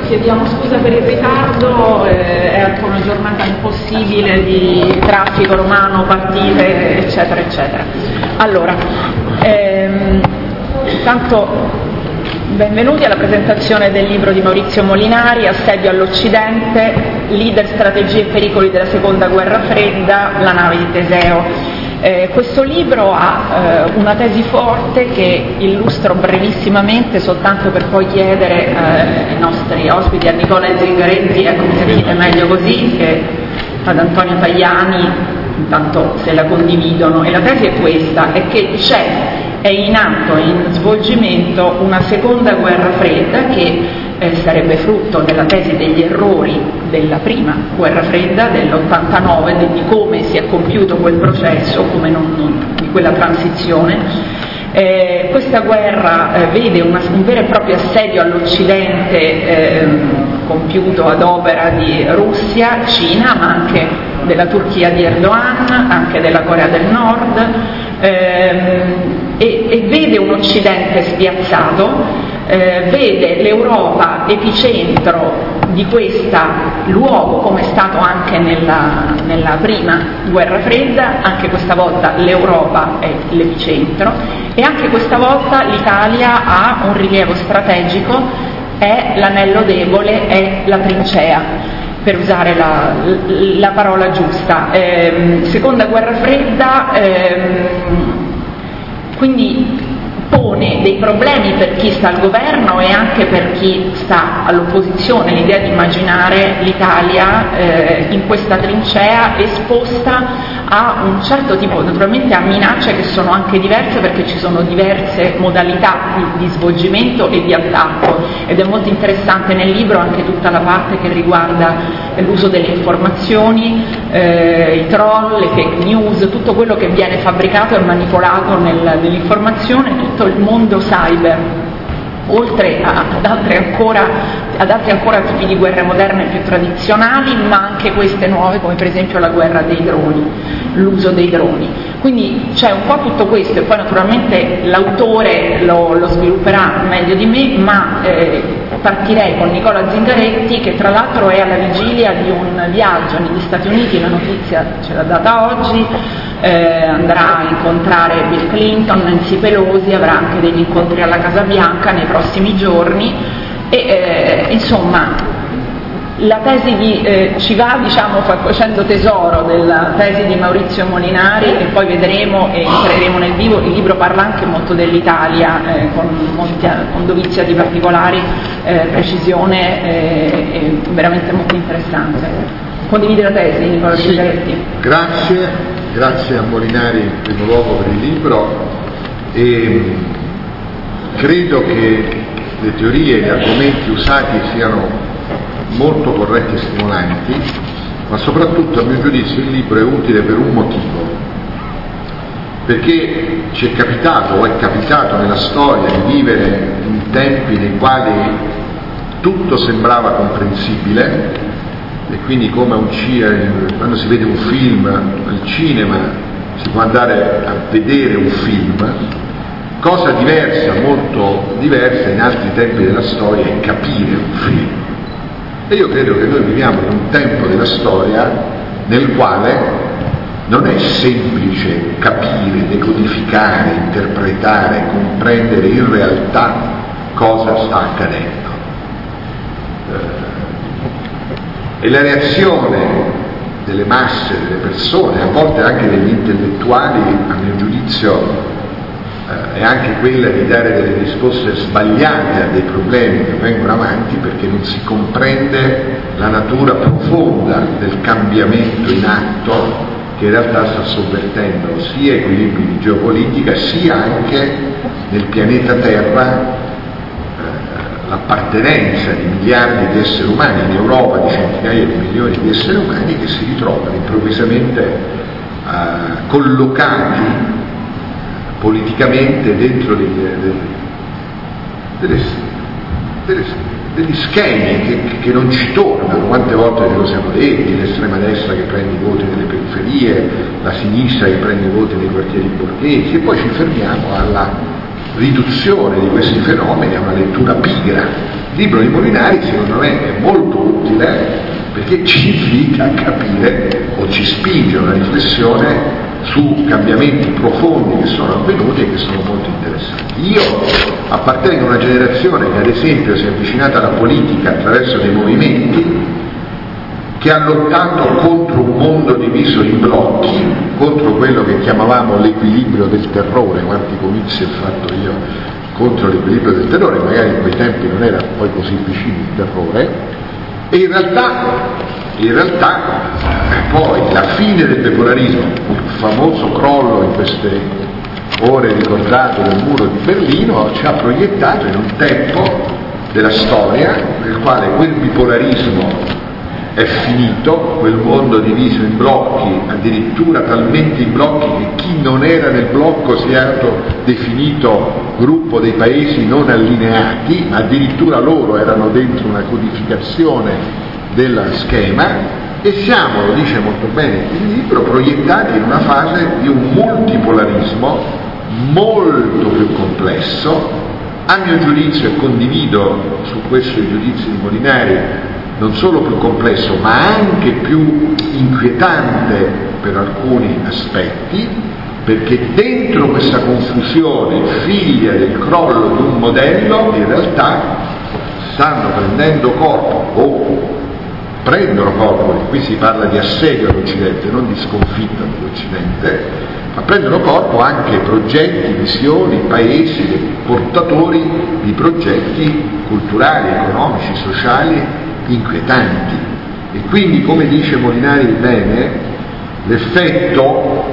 chiediamo scusa per il ritardo, è anche una giornata impossibile di traffico romano, partite, eccetera, eccetera. Allora, intanto benvenuti alla presentazione del libro di Maurizio Molinari, Assedio all'Occidente, leader, strategie e pericoli della seconda guerra fredda, la nave di Teseo. Questo libro ha una tesi forte che illustro brevissimamente, soltanto per poi chiedere ai nostri ospiti, a Nicola Zingaretti, ecco, mi sentite meglio così, che ad Antonio Tajani, intanto se la condividono. E la tesi è questa, è che è in atto, in svolgimento, una seconda guerra fredda che sarebbe frutto della tesi degli errori della prima guerra fredda dell'89, di come si è compiuto quel processo, come di quella transizione. Questa guerra vede un vero e proprio assedio all'Occidente compiuto ad opera di Russia, Cina, ma anche della Turchia di Erdogan, anche della Corea del Nord, e vede un Occidente spiazzato, vede l'Europa epicentro di questa luogo, come è stato anche nella prima guerra fredda. Anche questa volta l'Europa è l'epicentro e anche questa volta l'Italia ha un rilievo strategico, è l'anello debole, è la trincea, per usare la parola giusta. Seconda guerra fredda, quindi pone dei problemi per chi sta al governo e anche per chi sta all'opposizione, l'idea di immaginare l'Italia in questa trincea esposta a un certo tipo, naturalmente a minacce che sono anche diverse, perché ci sono diverse modalità di svolgimento e di attacco, ed è molto interessante nel libro anche tutta la parte che riguarda l'uso delle informazioni, i troll, le fake news, tutto quello che viene fabbricato e manipolato nell'informazione, tutto il mondo cyber, oltre ad altri ancora tipi di guerre moderne più tradizionali, ma anche queste nuove, come per esempio la guerra dei droni, l'uso dei droni. Quindi c'è un po' tutto questo, e poi naturalmente l'autore lo svilupperà meglio di me, ma partirei con Nicola Zingaretti, che tra l'altro è alla vigilia di un viaggio negli Stati Uniti, la notizia ce l'ha data oggi, andrà a incontrare Bill Clinton, Nancy Pelosi, avrà anche degli incontri alla Casa Bianca nei prossimi giorni e insomma la tesi ci va, diciamo, facendo tesoro della tesi di Maurizio Molinari, e poi vedremo e entreremo nel vivo. Il libro parla anche molto dell'Italia, con dovizia di particolari precisione, è veramente molto interessante. Condivide la tesi, Nicola Zingaretti? Sì, grazie a Molinari in primo luogo per il libro, e credo che le teorie e gli argomenti usati siano molto corretti e stimolanti, ma soprattutto a mio giudizio il libro è utile per un motivo, perché ci è capitato o è capitato nella storia di vivere in tempi nei quali tutto sembrava comprensibile, e quindi come quando si vede un film al cinema si può andare a vedere un film, cosa diversa, molto diversa in altri tempi della storia è capire un film. E io credo che noi viviamo in un tempo della storia nel quale non è semplice capire, decodificare, interpretare, comprendere in realtà cosa sta accadendo. E la reazione delle masse, delle persone, a volte anche degli intellettuali, a mio giudizio, è anche quella di dare delle risposte sbagliate a dei problemi che vengono avanti, perché non si comprende la natura profonda del cambiamento in atto, che in realtà sta sovvertendo sia equilibri di geopolitica, sia anche nel pianeta Terra l'appartenenza di miliardi di esseri umani, in Europa di centinaia di milioni di esseri umani, che si ritrovano improvvisamente collocati politicamente dentro degli schemi che non ci tornano. Quante volte ce lo siamo detti: l'estrema destra che prende i voti nelle periferie, la sinistra che prende i voti nei quartieri borghesi, e poi ci fermiamo alla riduzione di questi fenomeni a una lettura pigra Il libro di Molinari secondo me è molto utile perché ci invita a capire o ci spinge a una riflessione su cambiamenti profondi che sono avvenuti e che sono molto interessanti. Io appartengo a una generazione che ad esempio si è avvicinata alla politica attraverso dei movimenti che ha lottato contro un mondo diviso in blocchi, contro quello che chiamavamo l'equilibrio del terrore. Quanti comizi ho fatto io contro l'equilibrio del terrore, magari in quei tempi non era poi così vicino il terrore, e in realtà poi la fine del bipolarismo, il famoso crollo in queste ore ricordato del muro di Berlino, ci ha proiettato in un tempo della storia nel quale quel bipolarismo è finito, quel mondo diviso in blocchi, addirittura talmente in blocchi che chi non era nel blocco si è autodefinito gruppo dei paesi non allineati, ma addirittura loro erano dentro una codificazione del schema, e siamo, lo dice molto bene il libro, proiettati in una fase di un multipolarismo molto più complesso. A mio giudizio, e condivido su questo i giudizi di Molinari, non solo più complesso ma anche più inquietante per alcuni aspetti, perché dentro questa confusione figlia del crollo di un modello in realtà stanno prendendo corpo o prendono corpo, e qui si parla di assedio all'Occidente, non di sconfitta dell'Occidente, ma prendono corpo anche progetti, visioni, paesi, portatori di progetti culturali, economici, sociali inquietanti. E quindi, come dice Molinari bene, l'effetto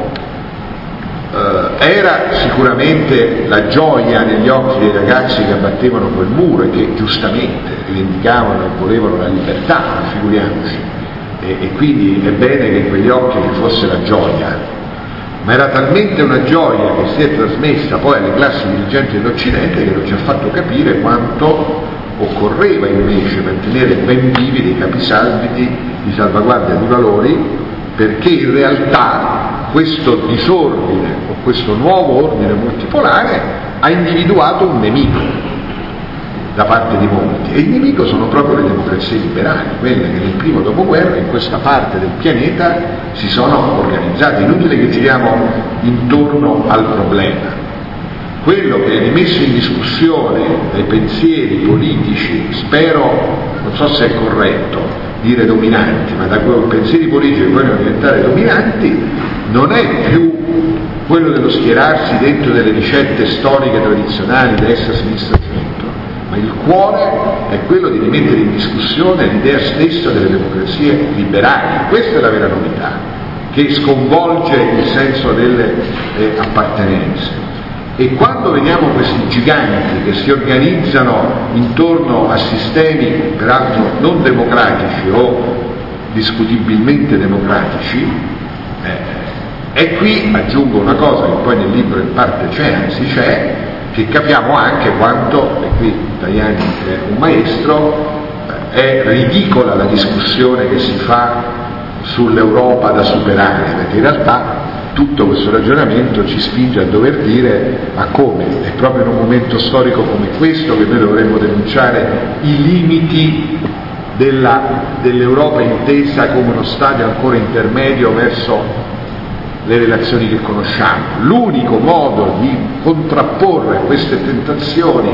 era sicuramente la gioia negli occhi dei ragazzi che abbattevano quel muro e che giustamente rivendicavano e volevano la libertà, figuriamoci, e quindi è bene che in quegli occhi vi fosse la gioia, ma era talmente una gioia che si è trasmessa poi alle classi dirigenti dell'Occidente che non ci ha fatto capire quanto occorreva invece mantenere ben vivi dei capisaldi di salvaguardia di valori, perché in realtà questo disordine o questo nuovo ordine multipolare ha individuato un nemico da parte di molti, e il nemico sono proprio le democrazie liberali, quelle che nel primo dopoguerra in questa parte del pianeta si sono organizzate. Inutile che giriamo intorno al problema. Quello che è rimesso in discussione dai pensieri politici, spero, non so se è corretto dire dominanti, ma da quei pensieri politici che vogliono diventare dominanti, non è più quello dello schierarsi dentro delle ricette storiche tradizionali, destra, sinistra, centro, ma il cuore è quello di rimettere in discussione l'idea stessa delle democrazie liberali. Questa è la vera novità, che sconvolge il senso delle appartenenze. E quando vediamo questi giganti che si organizzano intorno a sistemi peraltro non democratici o discutibilmente democratici, e qui aggiungo una cosa che poi nel libro in parte c'è, anzi c'è, che capiamo anche quanto, e qui Tajani è un maestro, è ridicola la discussione che si fa sull'Europa da superare, perché in realtà tutto questo ragionamento ci spinge a dover dire: ma come? È proprio in un momento storico come questo che noi dovremmo denunciare i limiti dell'Europa intesa come uno stadio ancora intermedio verso le relazioni che conosciamo. L'unico modo di contrapporre queste tentazioni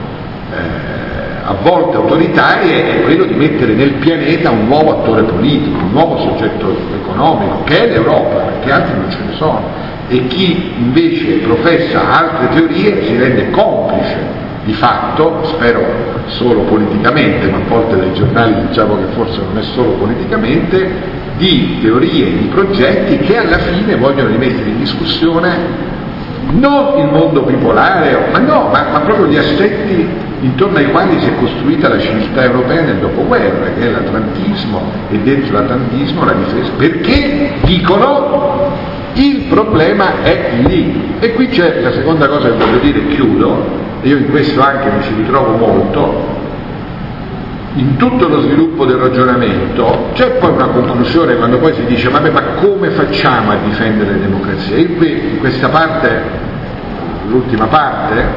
a volte autoritarie è quello di mettere nel pianeta un nuovo attore politico, un nuovo soggetto economico, che è l'Europa, perché altri non ce ne sono. E chi invece professa altre teorie si rende complice di fatto, spero solo politicamente, ma a volte dai giornali diciamo che forse non è solo politicamente, di teorie, di progetti che alla fine vogliono rimettere in discussione non il mondo bipolare, ma proprio gli aspetti intorno ai quali si è costruita la civiltà europea nel dopoguerra, che è l'atlantismo, e dentro l'atlantismo la difesa, perché dicono il problema è lì. E qui c'è la seconda cosa che voglio dire, chiudo, e io in questo anche mi ci ritrovo molto. In tutto lo sviluppo del ragionamento c'è poi una conclusione quando poi si dice: vabbè, ma come facciamo a difendere le democrazie? E qui in questa parte, l'ultima parte,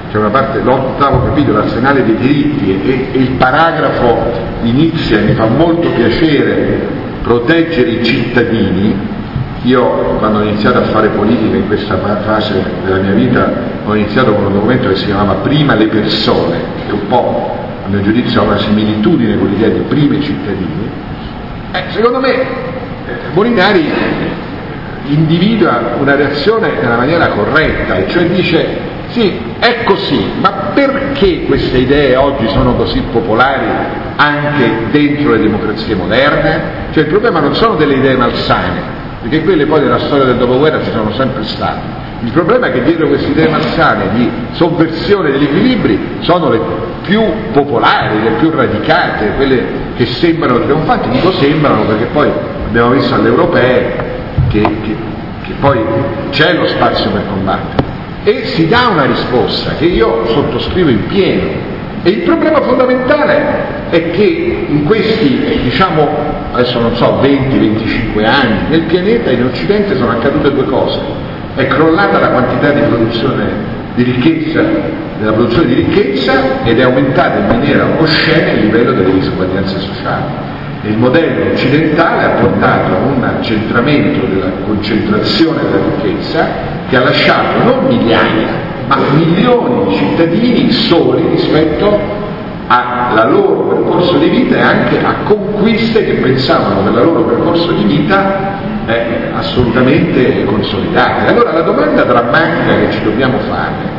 c'è una parte, l'8º capitolo, l'arsenale dei diritti, e il paragrafo inizia, mi fa molto piacere, proteggere i cittadini. Io quando ho iniziato a fare politica in questa fase della mia vita ho iniziato con un documento che si chiamava Prima le persone, che un po' a mio giudizio ha una similitudine con l'idea di primi cittadini. Secondo me Molinari individua una reazione nella maniera corretta, e cioè dice sì, è così, ma perché queste idee oggi sono così popolari anche dentro le democrazie moderne? Cioè il problema non sono delle idee malsane, perché quelle poi nella storia del dopoguerra ci sono sempre state. Il problema è che dietro queste idee malsane di sovversione degli equilibri sono le più popolari, le più radicate, quelle che sembrano trionfanti. Dico sembrano perché poi abbiamo visto alle europee che poi c'è lo spazio per combattere, e si dà una risposta che io sottoscrivo in pieno. E il problema fondamentale è che in questi, diciamo, adesso non so, 20-25 anni, nel pianeta, in Occidente, sono accadute due cose. È crollata la quantità di produzione di ricchezza, della produzione di ricchezza, ed è aumentato in maniera oscena il livello delle disuguaglianze sociali. E il modello occidentale ha portato a un accentramento della concentrazione della ricchezza che ha lasciato non migliaia, ma milioni di cittadini soli rispetto al loro percorso di vita e anche a conquiste che pensavano che la loro percorso di vita assolutamente consolidate. Allora la domanda drammatica che ci dobbiamo fare,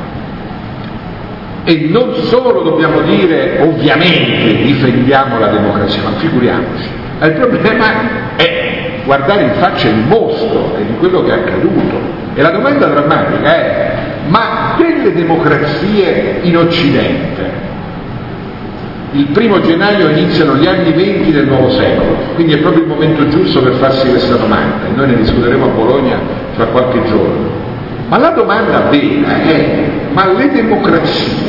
e non solo dobbiamo dire ovviamente difendiamo la democrazia, ma figuriamoci, il problema è guardare in faccia il mostro di quello che è accaduto. E la domanda drammatica è: ma delle democrazie in Occidente il 1° gennaio iniziano gli anni 20 del nuovo secolo, quindi è proprio il momento giusto per farsi questa domanda, e noi ne discuteremo a Bologna fra qualche giorno. Ma la domanda vera è: ma le democrazie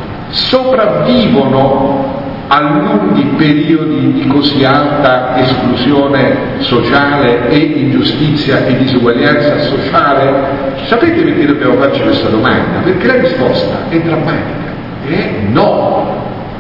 sopravvivono a lunghi periodi di così alta esclusione sociale e ingiustizia e disuguaglianza sociale? Sapete perché dobbiamo farci questa domanda? Perché la risposta è drammatica, è no.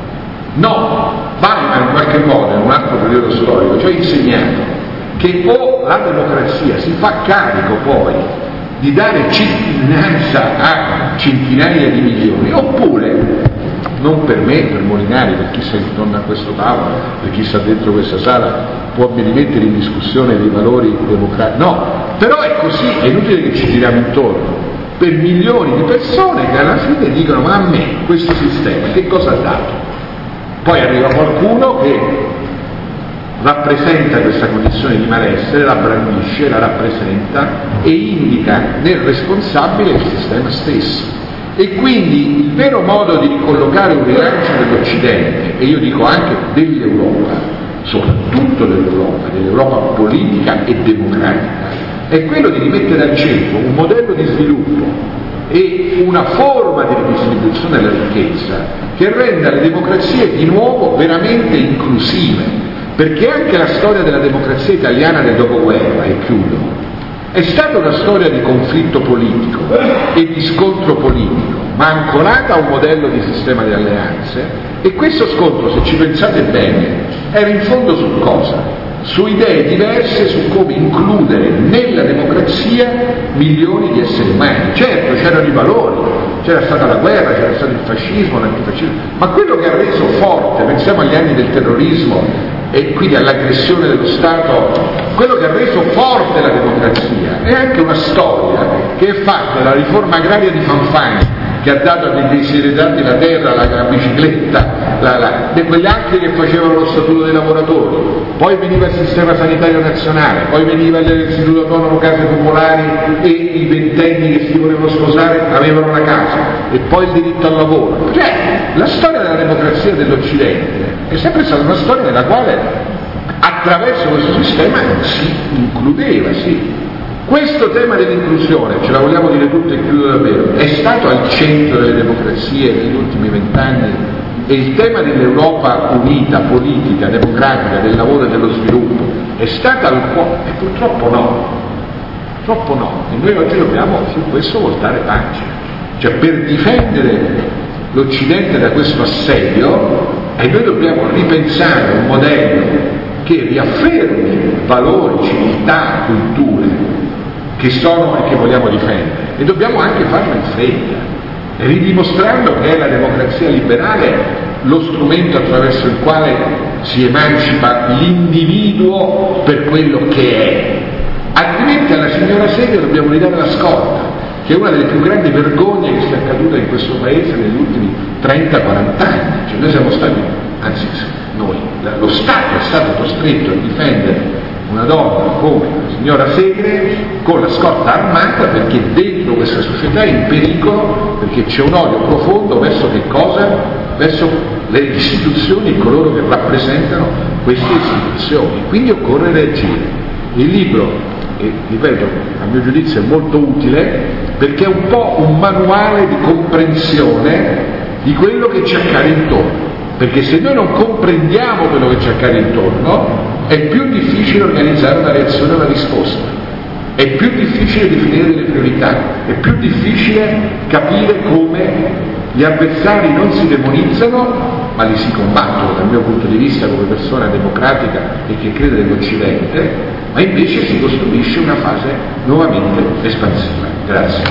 No, Weimar in qualche modo, in un altro periodo storico, ci ha insegnato che o la democrazia si fa carico poi di dare cittadinanza a centinaia di milioni, oppure, non per me, per Molinari, per chi sta intorno a questo tavolo, per chi sta dentro questa sala, può rimettere in discussione dei valori democratici, no, però è così, è inutile che ci giriamo intorno, per milioni di persone che alla fine dicono: ma a me questo sistema che cosa ha dato? Poi arriva qualcuno che rappresenta questa condizione di malessere, la brandisce, la rappresenta e indica nel responsabile il sistema stesso. E quindi il vero modo di ricollocare un rilancio dell'Occidente, e io dico anche dell'Europa, soprattutto dell'Europa politica e democratica, è quello di rimettere al centro un modello di sviluppo e una forma di ridistribuzione della ricchezza che renda le democrazie di nuovo veramente inclusive, perché anche la storia della democrazia italiana del dopoguerra, e chiudo, è stata una storia di conflitto politico e di scontro politico, ma ancorata a un modello di sistema di alleanze, e questo scontro, se ci pensate bene, era in fondo su cosa? Su idee diverse su come includere nella democrazia milioni di esseri umani. Certo, c'erano i valori, c'era stata la guerra, c'era stato il fascismo, l'antifascismo, ma quello che ha reso forte, pensiamo agli anni del terrorismo e quindi all'aggressione dello Stato, quello che ha reso forte la democrazia è anche una storia che è fatta dalla riforma agraria di Fanfani, che ha dato a dei desiderati la terra, la bicicletta, di quegli altri che facevano lo statuto dei lavoratori, poi veniva il sistema sanitario nazionale, poi veniva l'istituto autonomo case popolari e i ventenni che si volevano sposare avevano la casa, e poi il diritto al lavoro. Cioè, la storia della democrazia dell'Occidente è sempre stata una storia nella quale attraverso questo sistema si includeva, sì. Questo tema dell'inclusione, ce la vogliamo dire tutta e chiudo davvero, è stato al centro delle democrazie negli ultimi 20 anni, e il tema dell'Europa unita, politica, democratica, del lavoro e dello sviluppo è stata al cuore, e purtroppo no, e noi oggi dobbiamo su questo voltare pagina. cioè per difendere l'Occidente da questo assedio, e noi dobbiamo ripensare un modello che riaffermi valori, civiltà, culture che sono e che vogliamo difendere, e dobbiamo anche farlo in fretta, ridimostrando che è la democrazia liberale lo strumento attraverso il quale si emancipa l'individuo per quello che è. Altrimenti alla signora Segre dobbiamo ridare la scorta, che è una delle più grandi vergogne che sia accaduta in questo paese negli ultimi 30-40 anni. Cioè noi siamo stati, anzi noi, lo Stato è stato costretto a difendere una donna come la signora Segre con la scorta armata, perché dentro questa società è in pericolo, perché c'è un odio profondo verso che cosa? Verso le istituzioni e coloro che rappresentano queste istituzioni. Quindi occorre reagire. Il libro, ripeto, a mio giudizio è molto utile, perché è un po' un manuale di comprensione di quello che ci accade intorno, perché se noi non comprendiamo quello che ci accade intorno è più difficile organizzare una reazione e una risposta, è più difficile definire delle priorità, è più difficile capire come gli avversari non si demonizzano ma li si combattono, dal mio punto di vista come persona democratica e che crede nell'Occidente, ma invece si costruisce una fase nuovamente espansiva. Grazie.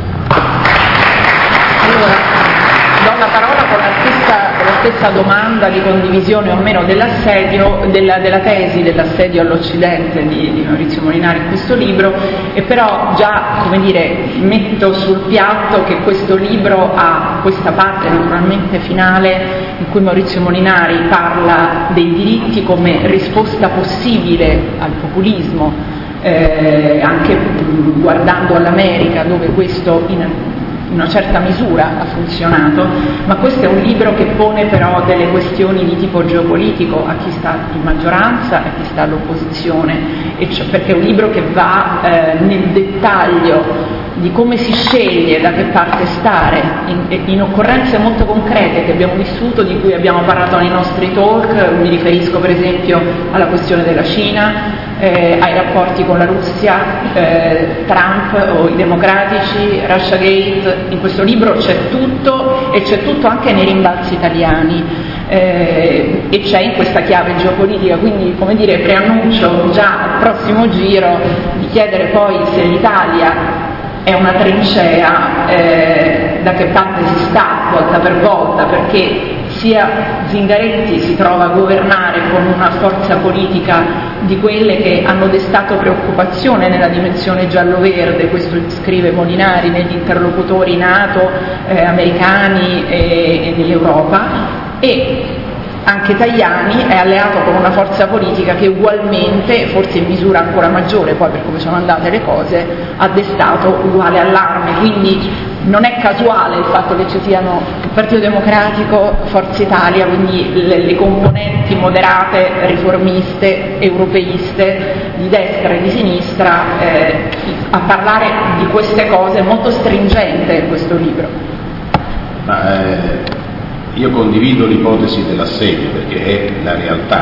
Allora, do la parola con la stessa domanda di condivisione o meno dell'assedio, della tesi dell'assedio all'Occidente di Maurizio Molinari in questo libro, e però già, come dire, metto sul piatto che questo libro ha questa parte naturalmente finale in cui Maurizio Molinari parla dei diritti come risposta possibile al populismo, anche guardando all'America dove questo in una certa misura ha funzionato, ma questo è un libro che pone però delle questioni di tipo geopolitico a chi sta in maggioranza e a chi sta all'opposizione, perché è un libro che va nel dettaglio di come si sceglie da che parte stare, in occorrenze molto concrete che abbiamo vissuto, di cui abbiamo parlato nei nostri talk. Mi riferisco per esempio alla questione della Cina, ai rapporti con la Russia, Trump o i democratici, Russiagate. In questo libro c'è tutto, e c'è tutto anche nei rimbalzi italiani, e c'è in questa chiave geopolitica. Quindi, come dire, preannuncio già al prossimo giro di chiedere poi se l'Italia è una trincea, da che parte si sta volta per volta, perché sia Zingaretti si trova a governare con una forza politica di quelle che hanno destato preoccupazione nella dimensione giallo-verde, questo scrive Molinari, negli interlocutori NATO, americani e dell'Europa, e anche Tajani è alleato con una forza politica che ugualmente, forse in misura ancora maggiore poi per come sono andate le cose, ha destato uguale allarme. Quindi non è casuale il fatto che ci siano il Partito Democratico, Forza Italia, quindi le componenti moderate, riformiste, europeiste, di destra e di sinistra, a parlare di queste cose. È molto stringente questo libro. Io condivido l'ipotesi dell'assedio, perché è la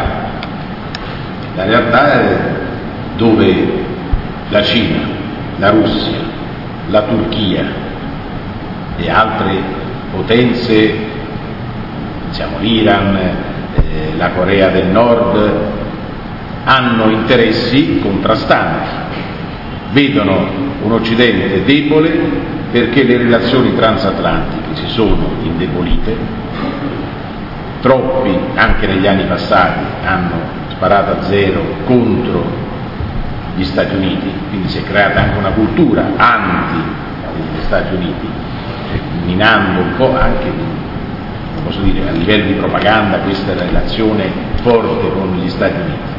realtà dove la Cina, la Russia, la Turchia e altre potenze, diciamo l'Iran, la Corea del Nord, hanno interessi contrastanti, vedono un Occidente debole perché le relazioni transatlantiche si sono indebolite. Troppi, anche negli anni passati, hanno sparato a zero contro gli Stati Uniti, quindi si è creata anche una cultura anti degli Stati Uniti, minando un po' anche, posso dire, a livello di propaganda questa relazione forte con gli Stati Uniti.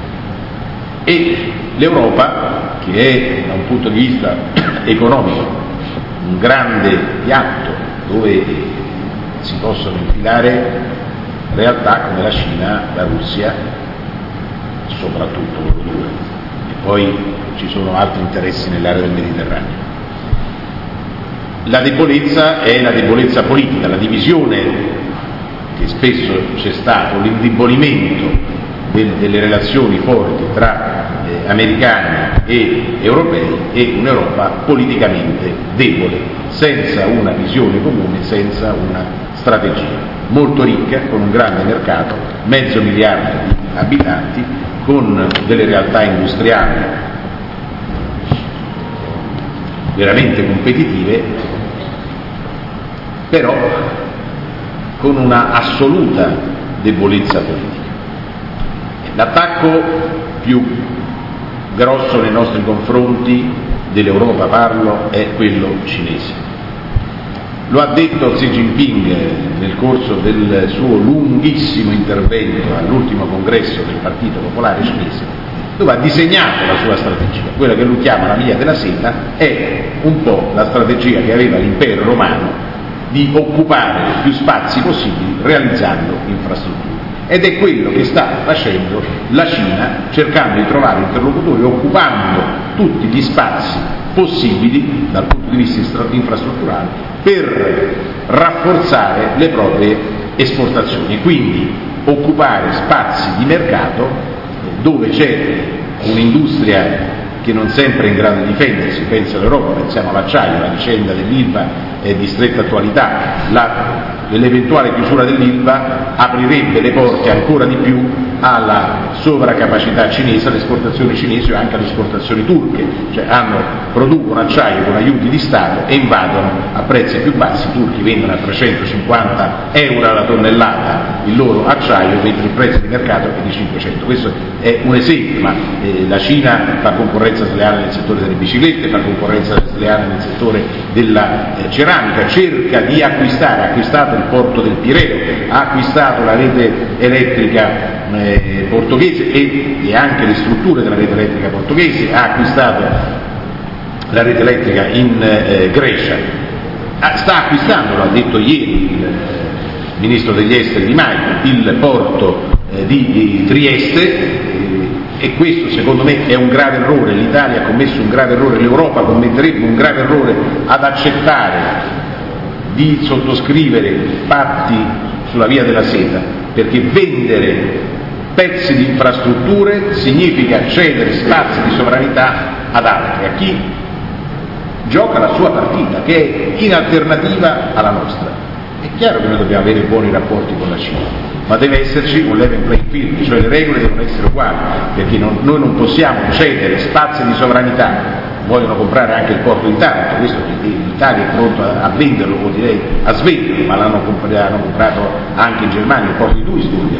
E l'Europa, che è da un punto di vista economico un grande piatto dove si possono infilare realtà come la Cina, la Russia, soprattutto loro due, e poi ci sono altri interessi nell'area del Mediterraneo. La debolezza è la debolezza politica, la divisione che spesso c'è stato, l'indebolimento delle relazioni forti tra americani e europei e un'Europa politicamente debole, senza una visione comune, senza una strategia. Molto ricca, con un grande mercato, 500 miliardi di abitanti, con delle realtà industriali veramente competitive, però con una assoluta debolezza politica. L'attacco più grosso nei nostri confronti, dell'Europa parlo, è quello cinese. Lo ha detto Xi Jinping nel corso del suo lunghissimo intervento all'ultimo congresso del Partito Popolare Cinese, dove ha disegnato la sua strategia. Quella che lui chiama la via della seta è un po' la strategia che aveva l'impero romano di occupare più spazi possibili realizzando infrastrutture. Ed è quello che sta facendo la Cina, cercando di trovare interlocutori, occupando tutti gli spazi possibili dal punto di vista infrastrutturale per rafforzare le proprie esportazioni, quindi occupare spazi di mercato dove c'è un'industria che non sempre è in grado di difendersi. Pensa all'Europa, pensiamo all'acciaio, la vicenda dell'Ilva è di stretta attualità. L'eventuale chiusura dell'Ilva aprirebbe le porte ancora di più alla sovracapacità cinese, alle esportazioni cinesi o anche alle esportazioni turche, cioè producono acciaio con aiuti di Stato e invadono a prezzi più bassi. I turchi vendono a 350 euro alla tonnellata il loro acciaio, mentre il prezzo di mercato è di 500. Questo è un esempio, ma la Cina fa concorrenza sleale nel settore delle biciclette, fa concorrenza sleale nel settore della ceramica, cerca di acquistare, ha acquistato il porto del Pireo, ha acquistato la rete elettrica portoghese e anche le strutture della rete elettrica portoghese, ha acquistato la rete elettrica in Grecia, sta acquistando, lo ha detto ieri il ministro degli esteri Di Maio, il porto di Trieste, e questo secondo me è un grave errore. L'Italia ha commesso un grave errore, l'Europa commetterebbe un grave errore ad accettare di sottoscrivere patti sulla via della seta, perché vendere pezzi di infrastrutture significa cedere spazi di sovranità ad altri, a chi gioca la sua partita, che è in alternativa alla nostra. È chiaro che noi dobbiamo avere buoni rapporti con la Cina, ma deve esserci un level playing field, cioè le regole devono essere uguali, perché noi non possiamo cedere spazi di sovranità. Vogliono comprare anche il porto di Taranto, questo l'Italia è pronta a venderlo, o direi a svenderlo, ma l'hanno comprato anche in Germania, il porto di Duisburg,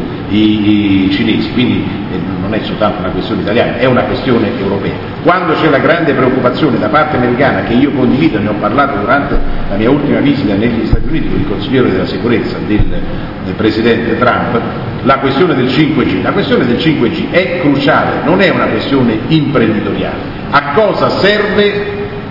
i cinesi, quindi non è soltanto una questione italiana, è una questione europea. Quando c'è la grande preoccupazione da parte americana, che io condivido, ne ho parlato durante la mia ultima visita negli Stati Uniti con il consigliere della sicurezza del presidente Trump, la questione del 5G. La questione del 5G è cruciale, non è una questione imprenditoriale. A cosa serve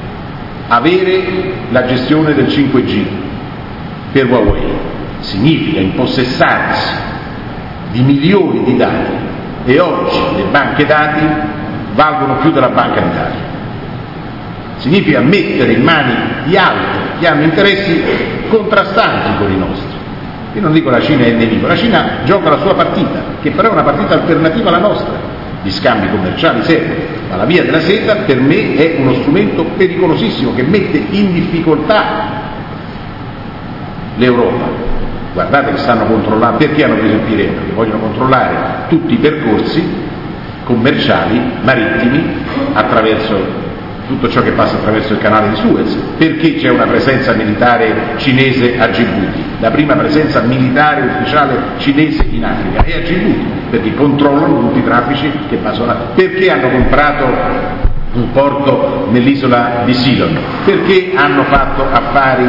avere la gestione del 5G per Huawei? Significa impossessarsi di milioni di dati, e oggi le banche dati valgono più della Banca d'Italia. Significa mettere in mani di altri che hanno interessi contrastanti con i nostri. Io non dico la Cina è il nemico, la Cina gioca la sua partita, che però è una partita alternativa alla nostra. Gli scambi commerciali servono, ma la via della seta per me è uno strumento pericolosissimo che mette in difficoltà l'Europa. Guardate che stanno controllando, perché hanno preso il Pireo? Perché vogliono controllare tutti i percorsi commerciali marittimi attraverso tutto ciò che passa attraverso il canale di Suez. Perché c'è una presenza militare cinese a Djibouti? La prima presenza militare ufficiale cinese in Africa è a Djibouti, perché controllano tutti i traffici che passano là. Perché hanno comprato un porto nell'isola di Ceylon? Perché hanno fatto affari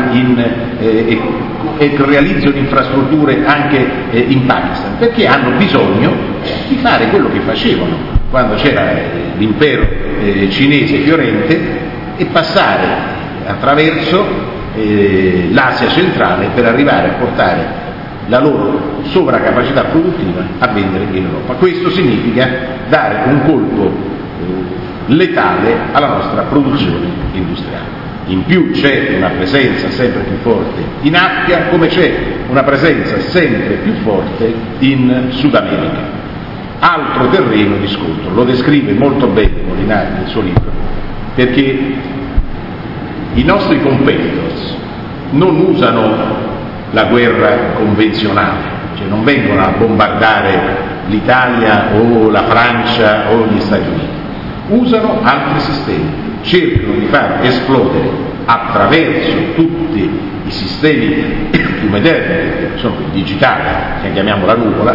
e realizzano infrastrutture anche in Pakistan? Perché hanno bisogno di fare quello che facevano quando c'era l'impero cinese fiorente, e passare attraverso l'Asia centrale per arrivare a portare la loro sovracapacità produttiva a vendere in Europa. Questo significa dare un colpo letale alla nostra produzione industriale. In più c'è una presenza sempre più forte in Africa, come c'è una presenza sempre più forte in Sud America. altro terreno di scontro. Lo descrive molto bene Molinari nel suo libro, perché i nostri competitors non usano la guerra convenzionale, cioè non vengono a bombardare l'Italia o la Francia o gli Stati Uniti, usano altri sistemi, cercano di far esplodere attraverso tutti i sistemi più moderni, che sono digitali, che chiamiamo la nuvola,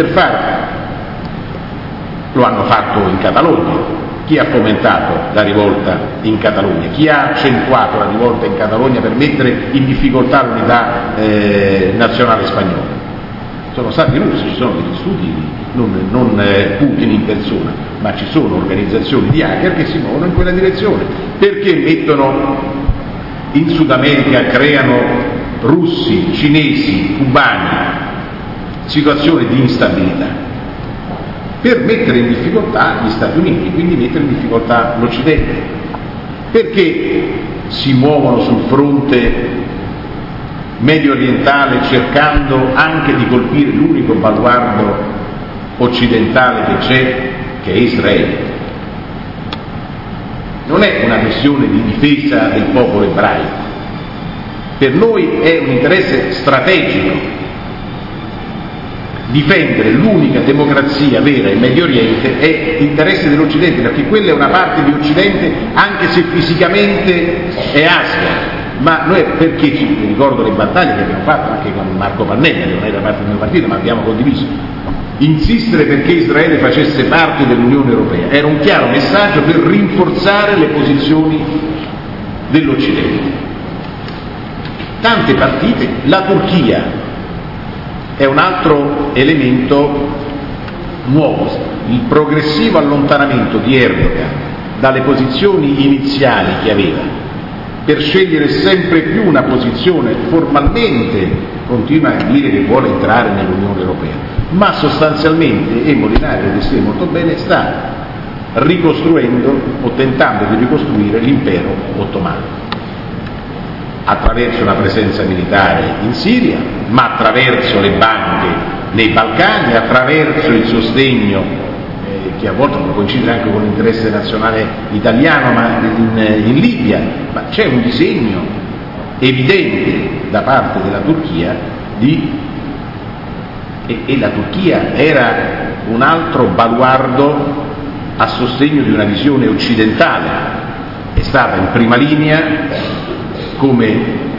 lo hanno fatto in Catalogna. Chi ha fomentato la rivolta in Catalogna? Chi ha accentuato la rivolta in Catalogna per mettere in difficoltà l'unità nazionale spagnola? Sono stati i russi, ci sono degli studi, non Putin in persona, ma ci sono organizzazioni di hacker che si muovono in quella direzione, perché mettono in Sud America, creano russi, cinesi, cubani, situazioni di instabilità, per mettere in difficoltà gli Stati Uniti, quindi mettere in difficoltà l'Occidente. Perché si muovono sul fronte medio orientale cercando anche di colpire l'unico baluardo occidentale che c'è, che è Israele? Non è una questione di difesa del popolo ebraico, per noi è un interesse strategico difendere l'unica democrazia vera in Medio Oriente, è interesse dell'Occidente, perché quella è una parte di Occidente, anche se fisicamente è Asia. Ma noi, perché mi ricordo le battaglie che abbiamo fatto anche con Marco Pannella, che non era parte del mio partito, ma abbiamo condiviso, insistere perché Israele facesse parte dell'Unione Europea era un chiaro messaggio per rinforzare le posizioni dell'Occidente. Tante partite, la Turchia è un altro elemento nuovo, il progressivo allontanamento di Erdogan dalle posizioni iniziali che aveva, per scegliere sempre più una posizione. Formalmente continua a dire che vuole entrare nell'Unione Europea, ma sostanzialmente, e Molinari lo descrive molto bene, sta ricostruendo o tentando di ricostruire l'impero ottomano attraverso una presenza militare in Siria, ma attraverso le banche nei Balcani, attraverso il sostegno che a volte può coincidere anche con l'interesse nazionale italiano, ma in Libia. Ma c'è un disegno evidente da parte della Turchia e la Turchia era un altro baluardo a sostegno di una visione occidentale, è stata in prima linea come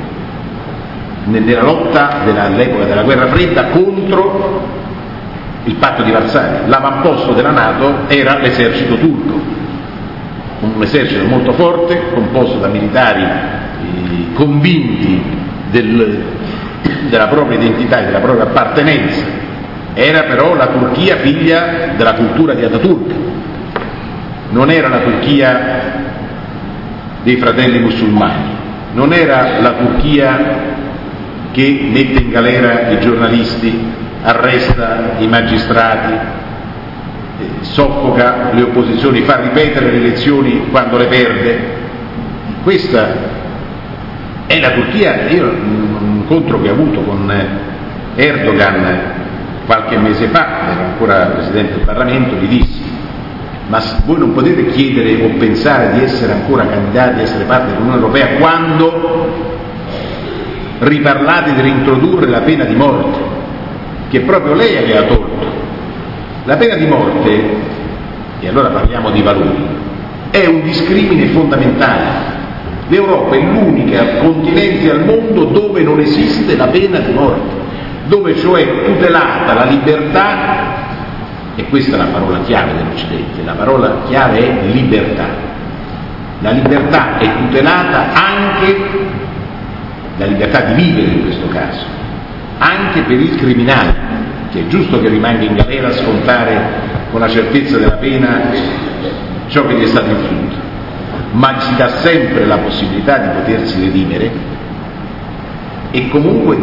nella lotta all'epoca della guerra fredda contro il patto di Varsavia. L'avamposto della NATO era l'esercito turco, un esercito molto forte, composto da militari convinti della propria identità e della propria appartenenza. Era però la Turchia figlia della cultura di Ataturk, non era la Turchia dei fratelli musulmani, non era la Turchia che mette in galera i giornalisti, arresta i magistrati, soffoca le opposizioni, fa ripetere le elezioni quando le perde. Questa è la Turchia. Io un incontro che ho avuto con Erdogan qualche mese fa, ero ancora Presidente del Parlamento, gli dissi: ma voi non potete chiedere o pensare di essere ancora candidati a essere parte dell'Unione Europea quando riparlate di reintrodurre la pena di morte, che proprio lei aveva tolto. La pena di morte, e allora parliamo di valori, è un discrimine fondamentale. L'Europa è l'unica continente al mondo dove non esiste la pena di morte, dove cioè è tutelata la libertà. E questa è la parola chiave dell'Occidente, la parola chiave è libertà. La libertà è tutelata anche, la libertà di vivere in questo caso, anche per il criminale, che è giusto che rimanga in galera a scontare con la certezza della pena ciò che gli è stato inflitto, ma si dà sempre la possibilità di potersi redimere, e comunque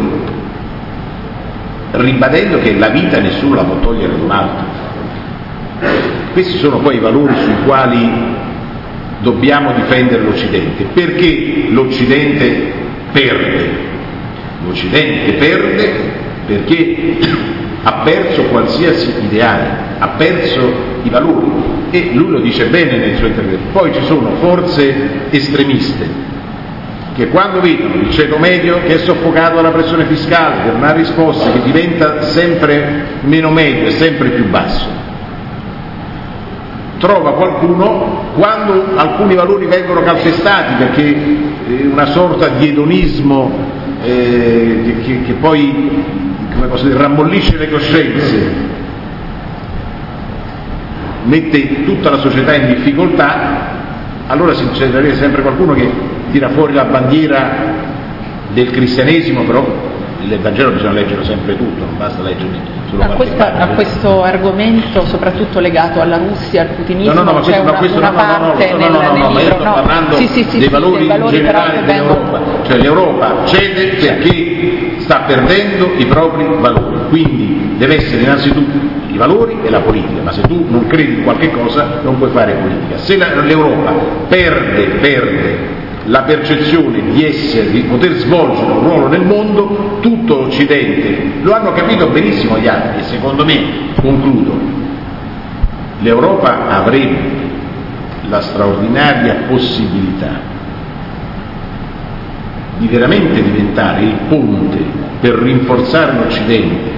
ribadendo che la vita nessuno la può togliere ad un altro. Questi sono poi i valori sui quali dobbiamo difendere l'Occidente, perché l'Occidente perde. L'Occidente perde perché ha perso qualsiasi ideale, ha perso i valori, e lui lo dice bene nel suo intervento. Poi ci sono forze estremiste che quando vedono il ceto medio che è soffocato dalla pressione fiscale, che non ha risposte, che diventa sempre meno medio e sempre più basso, trova qualcuno, quando alcuni valori vengono calpestati perché una sorta di edonismo che poi, come posso dire, rammollisce le coscienze, mette tutta la società in difficoltà, allora si c'è sempre qualcuno che tira fuori la bandiera del cristianesimo, però il Vangelo bisogna leggerlo sempre tutto, non basta leggere solo a questo argomento, soprattutto legato alla Russia, al putinismo, c'è una parte nel libro, dei valori in generale dell'Europa, cioè l'Europa cede perché sta perdendo i propri valori, quindi deve essere innanzitutto i valori e la politica, ma se tu non credi in qualche cosa non puoi fare politica. Se l'Europa perde la percezione di poter svolgere un ruolo nel mondo, tutto l'Occidente, lo hanno capito benissimo gli altri, e secondo me, concludo, l'Europa avrebbe la straordinaria possibilità di veramente diventare il ponte per rinforzare l'Occidente,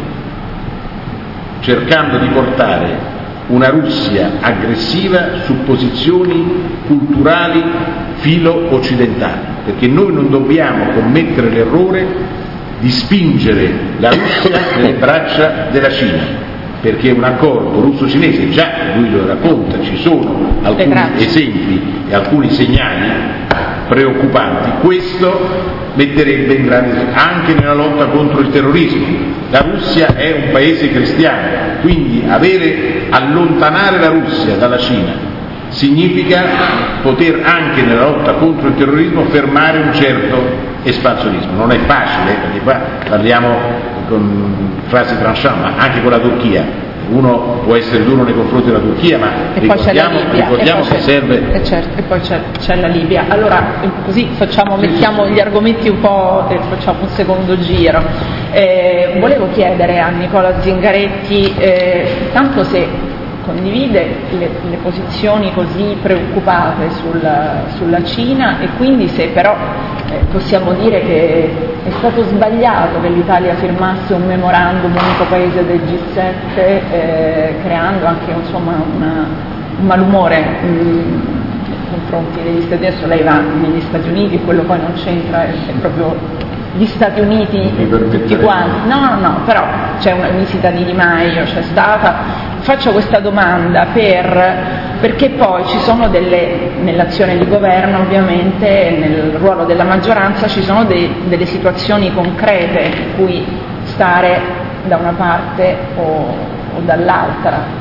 cercando di portare una Russia aggressiva su posizioni culturali filo-occidentali, perché noi non dobbiamo commettere l'errore di spingere la Russia nelle braccia della Cina, perché un accordo russo-cinese, già lui lo racconta, ci sono alcuni esempi e alcuni segnali preoccupanti, questo metterebbe in grande anche nella lotta contro il terrorismo. La Russia è un paese cristiano, quindi allontanare la Russia dalla Cina significa poter anche nella lotta contro il terrorismo fermare un certo espansionismo. Non è facile, perché qua parliamo con frasi tranchant, ma anche con la Turchia. Uno può essere duro nei confronti della Turchia, ma ricordiamo che serve. Certo, e poi c'è la Libia. Allora, così mettiamo gli argomenti un po', facciamo un secondo giro. Volevo chiedere a Nicola Zingaretti, tanto se condivide le posizioni così preoccupate sulla Cina, e quindi se però possiamo dire che è stato sbagliato che l'Italia firmasse un memorandum unico paese del G7, creando anche un malumore nei confronti degli Stati Uniti. Adesso lei va negli Stati Uniti, quello poi non c'entra, è proprio gli Stati Uniti tutti quanti. No, però c'è una visita di Di Maio, c'è stata. Faccio questa domanda perché poi ci sono nell'azione di governo, ovviamente, nel ruolo della maggioranza, ci sono delle situazioni concrete in cui stare da una parte o dall'altra.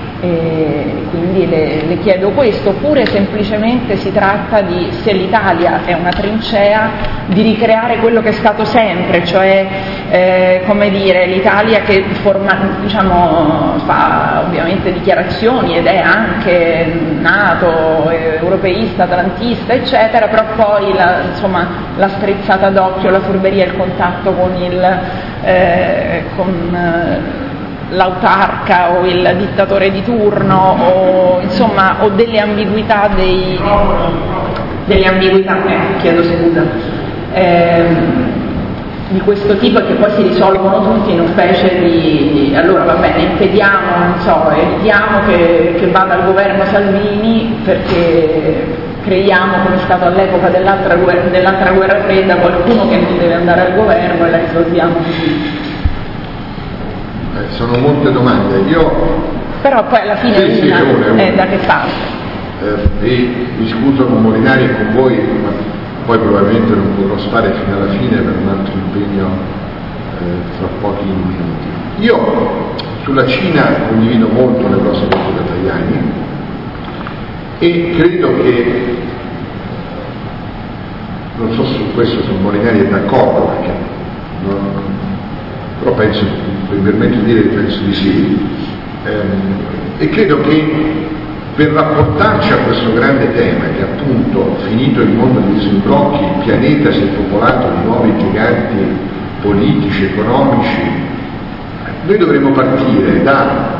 E quindi le chiedo questo, oppure semplicemente si tratta di, se l'Italia è una trincea, di ricreare quello che è stato sempre, cioè come dire, l'Italia che fa ovviamente dichiarazioni ed è anche NATO, europeista, atlantista, eccetera, però poi la strizzata d'occhio, la furberia, il contatto con l'autarca o il dittatore di turno, o delle ambiguità chiedo scusa, di questo tipo, che poi si risolvono tutti in una specie di allora va bene, impediamo, evitiamo che vada al governo Salvini perché creiamo, come è stato all'epoca dell'altra guerra fredda, qualcuno che non deve andare al governo e la risolviamo così. Sono molte domande. Però poi alla fine una. Da che parte? Discuto con Molinari e con voi, ma poi probabilmente non potrò stare fino alla fine per un altro impegno fra pochi minuti. Io sulla Cina condivido molto le cose dette da Tajani e credo che, non so se su questo se Molinari è d'accordo, perché però penso, mi permetto di dire che penso di sì, e credo che per rapportarci a questo grande tema, che appunto, finito il mondo degli sblocchi, il pianeta si è popolato di nuovi giganti politici, economici, noi dovremmo partire da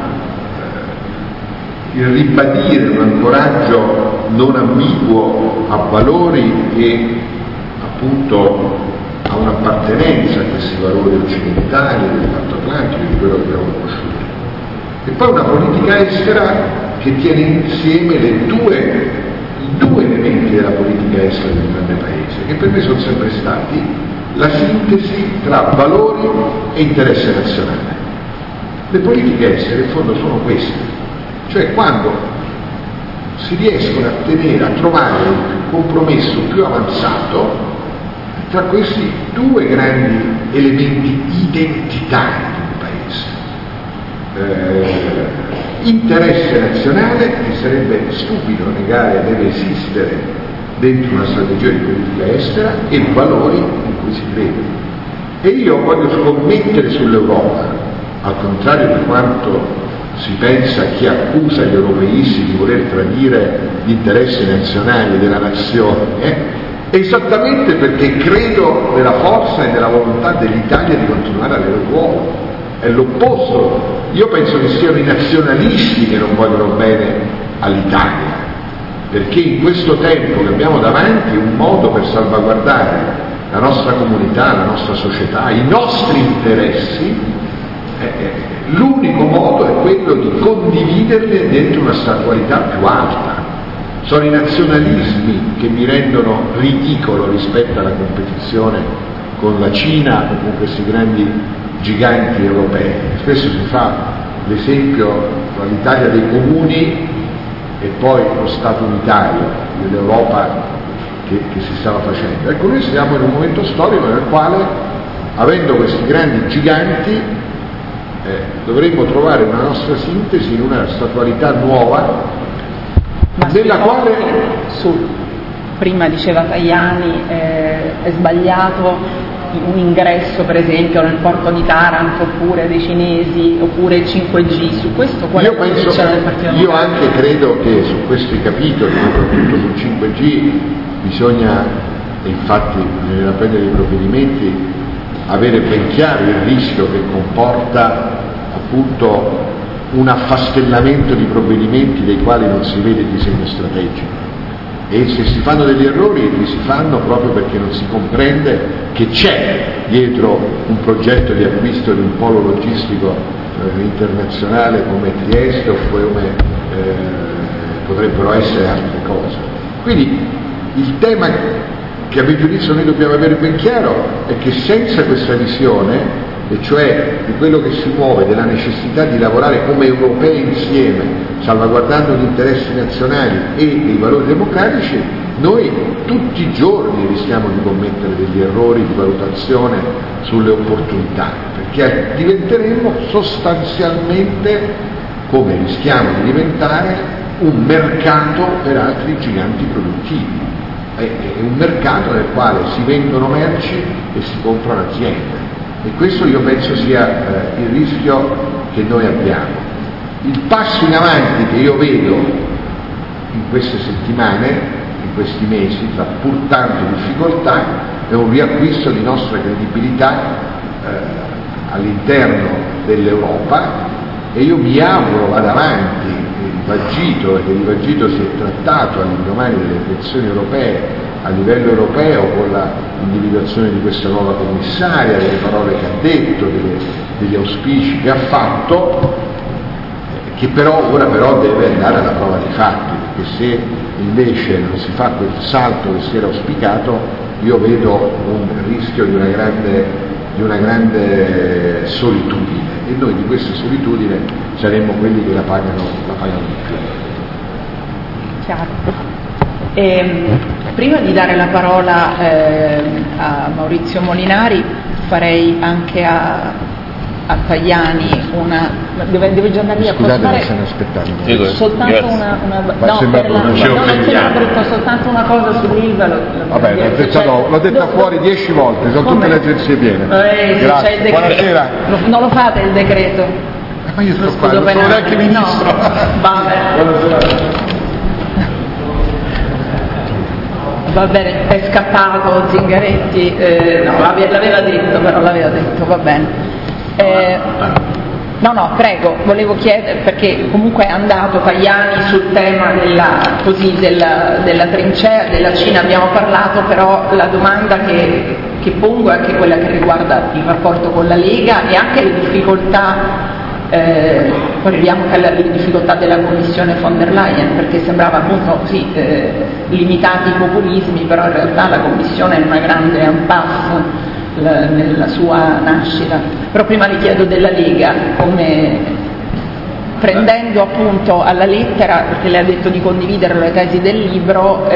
il ribadire un ancoraggio non ambiguo a valori e appunto a un'appartenenza a questi valori occidentali, del patto atlantico, di quello che abbiamo conosciuto. E poi una politica estera che tiene insieme i due elementi della politica estera di un grande paese, che per me sono sempre stati la sintesi tra valori e interesse nazionale. Le politiche estere in fondo sono queste, cioè quando si riescono a trovare il compromesso più avanzato tra questi due grandi elementi identitari di un paese. Interesse nazionale, che sarebbe stupido negare, deve esistere dentro una strategia di politica estera, e valori in cui si crede. E io voglio scommettere sull'Europa, al contrario di quanto si pensa a chi accusa gli europeisti di voler tradire gli interessi nazionali della nazione, esattamente perché credo nella forza e nella volontà dell'Italia di continuare a avere un ruolo. È l'opposto. Io penso che siano i nazionalisti che non vogliono bene all'Italia, perché in questo tempo che abbiamo davanti un modo per salvaguardare la nostra comunità, la nostra società, i nostri interessi, l'unico modo è quello di condividerli dentro una statualità più alta. Sono i nazionalismi che mi rendono ridicolo rispetto alla competizione con la Cina o con questi grandi giganti europei. Spesso si fa l'esempio tra l'Italia dei comuni e poi lo Stato unitario dell'Europa che si stava facendo. Ecco, noi siamo in un momento storico nel quale, avendo questi grandi giganti, dovremmo trovare una nostra sintesi in una statualità nuova, nella quale prima diceva Tajani, è sbagliato un ingresso per esempio nel porto di Taranto, oppure dei cinesi, oppure il 5G. Su questo qual è la posizione del Partito Democratico? Io anche credo che su questi capitoli, soprattutto sul 5G, bisogna, e infatti bisogna prendere i provvedimenti, avere ben chiaro il rischio che comporta appunto un affastellamento di provvedimenti dei quali non si vede il disegno strategico, e se si fanno degli errori li si fanno proprio perché non si comprende che c'è dietro un progetto di acquisto di un polo logistico internazionale come Trieste o come potrebbero essere altre cose. Quindi il tema che a mio giudizio noi dobbiamo avere ben chiaro è che senza questa visione, e cioè di quello che si muove, della necessità di lavorare come europei insieme, salvaguardando gli interessi nazionali e i valori democratici, noi tutti i giorni rischiamo di commettere degli errori di valutazione sulle opportunità, perché diventeremo sostanzialmente, come rischiamo di diventare, un mercato per altri giganti produttivi. È un mercato nel quale si vendono merci e si comprano aziende. E questo io penso sia il rischio che noi abbiamo. Il passo in avanti che io vedo in queste settimane, in questi mesi, tra pur tante difficoltà, è un riacquisto di nostra credibilità all'interno dell'Europa, e io mi auguro vada avanti il vagito, e che il vagito si è trattato all'indomani delle elezioni europee a livello europeo, con l'individuazione di questa nuova commissaria, delle parole che ha detto, degli auspici che ha fatto, che ora però deve andare alla prova dei fatti, perché se invece non si fa quel salto che si era auspicato, io vedo un rischio di una grande solitudine, e noi di questa solitudine saremmo quelli che la pagano di più. Chiaro. Prima di dare la parola a Maurizio Molinari, farei anche a Tajani deve già andare via. Scusate, mi stanno aspettando. Soltanto soltanto una cosa sull'Ilva. Vabbè, l'ho detta fuori 10 volte, sono tutte le agenzie piene. Grazie. Buonasera. Non lo fate il decreto? Ma io sto qua, non sono neanche ministro. No. Vabbè. Buonasera. Va bene, è scappato Zingaretti, no, l'aveva detto, va bene. No, prego, volevo chiedere, perché comunque è andato Tajani sul tema della trincea, della Cina abbiamo parlato, però la domanda che pongo è anche quella che riguarda il rapporto con la Lega e anche le difficoltà, poi arriviamo alle difficoltà della Commissione von der Leyen, perché sembrava appunto limitati i populismi, però in realtà la Commissione è una grande impasse nella sua nascita. Però prima le chiedo della Lega, come prendendo appunto alla lettera, perché lei ha detto di condividere le tesi del libro,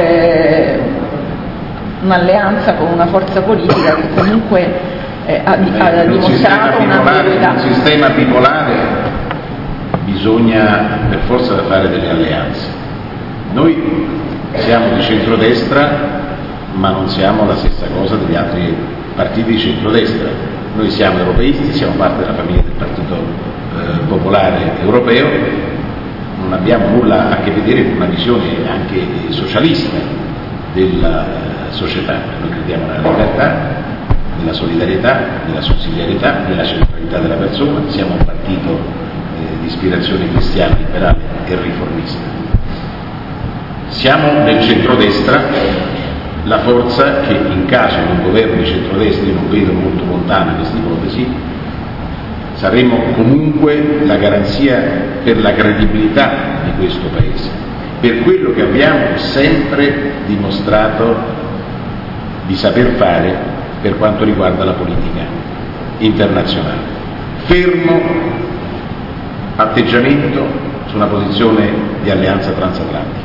un'alleanza con una forza politica che comunque ha dimostrato una priorità. Un sistema bipolare bisogna per forza fare delle alleanze. Noi siamo di centrodestra, ma non siamo la stessa cosa degli altri partiti di centrodestra. Noi siamo europeisti, siamo parte della famiglia del Partito Popolare Europeo, non abbiamo nulla a che vedere con una visione anche socialista della società. Noi crediamo nella libertà, nella solidarietà, nella sussidiarietà, nella centralità della persona, siamo un partito di ispirazione cristiana, liberale e riformista. Siamo nel centrodestra, la forza che in caso di un governo di centrodestra, io non vedo molto lontano questa ipotesi, saremo comunque la garanzia per la credibilità di questo Paese, per quello che abbiamo sempre dimostrato di saper fare per quanto riguarda la politica internazionale. Fermo atteggiamento su una posizione di alleanza transatlantica.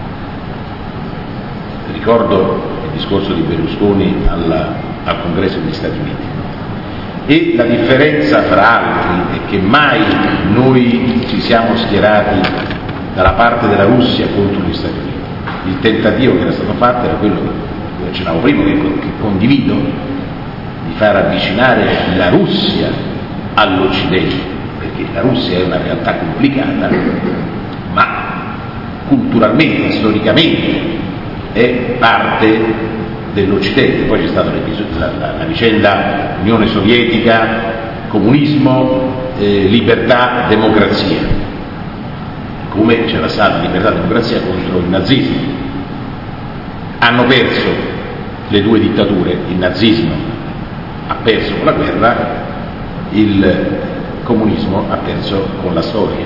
Ricordo il discorso di Berlusconi al Congresso degli Stati Uniti. E la differenza fra altri è che mai noi ci siamo schierati dalla parte della Russia contro gli Stati Uniti. Il tentativo che era stato fatto era quello che accennavo prima, che condivido, di far avvicinare la Russia all'Occidente, perché la Russia è una realtà complicata, ma culturalmente, storicamente è parte dell'Occidente. Poi c'è stata la vicenda Unione Sovietica, comunismo, libertà, democrazia, come c'era stata libertà e democrazia contro il nazismo. Hanno perso le due dittature, il nazismo ha perso con la guerra, il comunismo ha perso con la storia.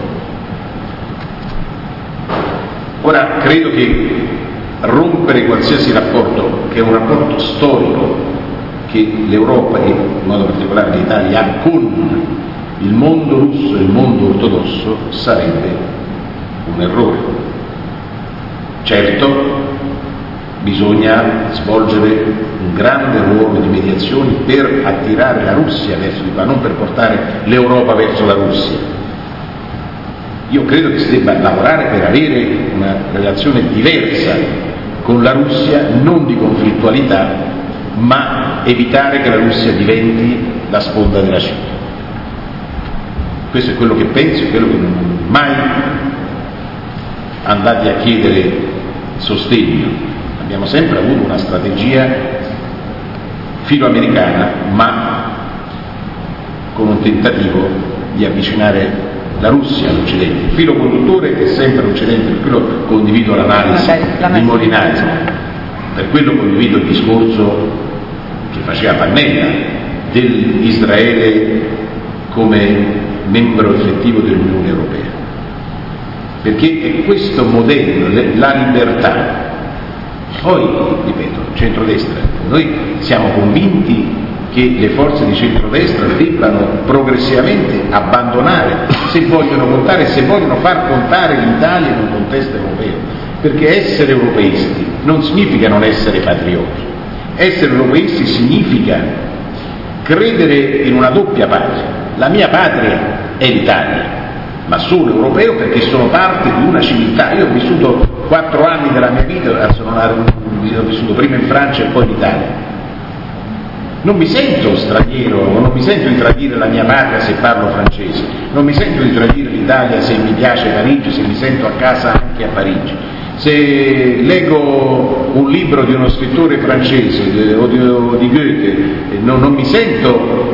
Ora credo che rompere qualsiasi rapporto, che è un rapporto storico che l'Europa e in modo particolare l'Italia ha con il mondo russo e il mondo ortodosso, sarebbe un errore. Certo, bisogna svolgere un grande ruolo di mediazione per attirare la Russia verso di qua, non per portare l'Europa verso la Russia. Io credo che si debba lavorare per avere una relazione diversa con la Russia, non di conflittualità, ma evitare che la Russia diventi la sponda della Cina. Questo è quello che penso, è quello che non mai andati a chiedere sostegno. Abbiamo sempre avuto una strategia filoamericana, ma con un tentativo di avvicinare la Russia all'Occidente. Il filo conduttore è sempre l'Occidente, per quello condivido l'analisi di Molinari, per quello condivido il discorso che faceva Pannella dell'Israele come membro effettivo dell'Unione Europea, perché è questo modello, la libertà. Poi, ripeto, centrodestra, noi siamo convinti che le forze di centrodestra debbano progressivamente abbandonare, se vogliono contare, se vogliono far contare l'Italia in un contesto europeo, perché essere europeisti non significa non essere patrioti. Essere europeisti significa credere in una doppia patria. La mia patria è l'Italia, ma sono europeo perché sono parte di una civiltà. Io ho vissuto 4 anni della mia vita, ho vissuto prima in Francia e poi in Italia. Non mi sento straniero, non mi sento di tradire la mia patria se parlo francese, non mi sento di tradire l'Italia se mi piace Parigi, se mi sento a casa anche a Parigi. Se leggo un libro di uno scrittore francese o di Goethe, non mi sento